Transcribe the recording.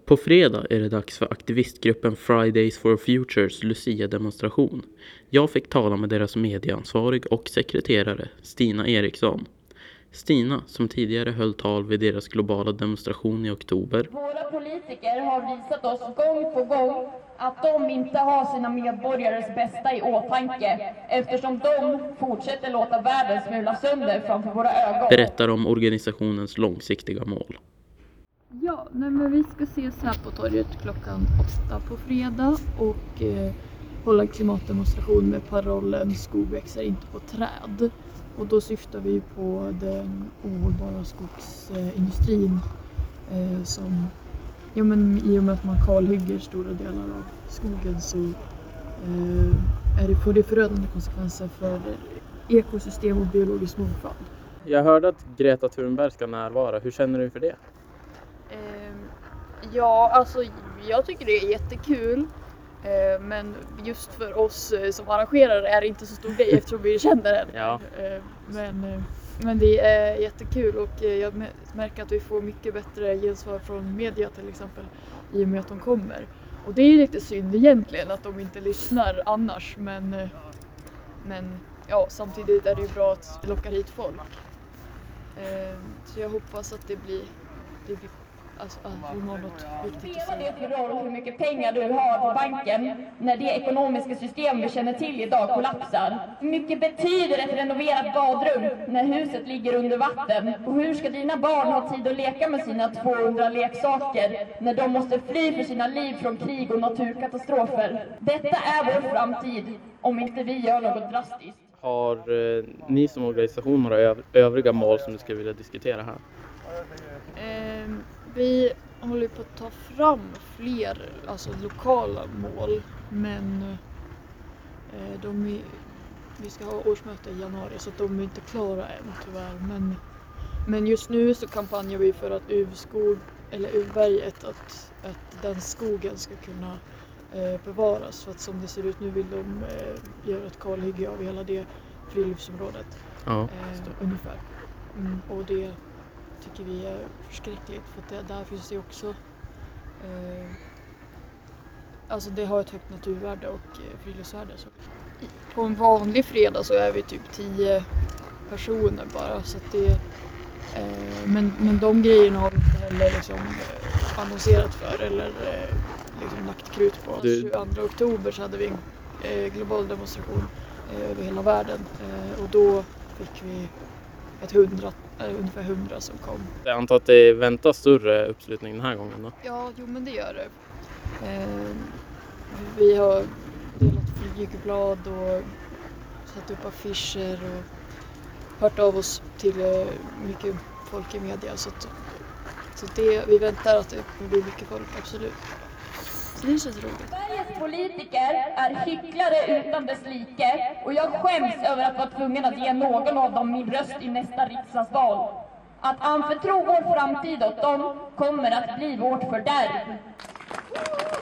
På fredag är det dags för aktivistgruppen Fridays for Futures Lucia-demonstration. Jag fick tala med deras medieansvarig och sekreterare, Stina Eriksson. Stina, som tidigare höll tal vid deras globala demonstration i oktober. Våra politiker har visat oss gång på gång att de inte har sina medborgares bästa i åtanke, eftersom de fortsätter låta världen smula sönder framför våra ögon. Berättar om organisationens långsiktiga mål. Ja, men vi ska ses här på torget klockan 8 på fredag och hålla en klimatdemonstration med parollen "Skog växer inte på träd". Och då syftar vi på den ohållbara skogsindustrin som, ja men i och med att man kalhygger stora delar av skogen så får det förödande konsekvenser för ekosystem och biologisk mångfald. Jag hörde att Greta Thunberg ska närvara. Hur känner du för det? Ja, alltså jag tycker det är jättekul. Men just för oss som arrangerare är det inte så stor grej eftersom vi känner henne. Ja. Men det är jättekul och jag märker att vi får mycket bättre gensvar från media till exempel i och med att de kommer. Och det är lite synd egentligen att de inte lyssnar annars, men ja, samtidigt är det ju bra att vi lockar hit folk. Så jag hoppas att det blir alltså att hon har något viktigt att säga. Spelar det för roll hur mycket pengar du har på banken när det ekonomiska system vi känner till idag kollapsar? Hur mycket betyder ett renoverat badrum när huset ligger under vatten? Och hur ska dina barn ha tid att leka med sina 200 leksaker när de måste fly för sina liv från krig och naturkatastrofer? Detta är vår framtid om inte vi gör något drastiskt. Har ni som organisation några övriga mål som du skulle vilja diskutera här? Vi håller på att ta fram fler lokala mål, men vi ska ha årsmöte i januari så att de är inte klara än tyvärr. Men just nu så kampanjar vi för att Uvberget, att den skogen ska kunna bevaras. För att som det ser ut nu vill de göra ett kalhygge av hela det friluftsområdet. Ja, ungefär. Och det tycker vi är förskräckligt för att där finns det också alltså det har ett högt naturvärde och friluftsvärde. Så. På en vanlig fredag så är vi typ 10 personer bara så att det men de grejerna har vi inte heller liksom annonserat för eller liksom lagt krut på. 22 oktober så hade vi en global demonstration över hela världen och då fick vi ungefär 100 som kom. Jag antar att det väntas större uppslutning den här gången då? Ja, men det gör det. Vi har delat flygblad och satt upp affischer och hört av oss till mycket folk i media. Så vi väntar att det kommer bli mycket folk, absolut. Så det känns roligt. Sveriges politiker är hycklare utan dess like och jag skäms över att vara tvungen att ge någon av dem min röst i nästa riksdagsval. Att anförtro vår framtid åt dem kommer att bli vårt fördärv.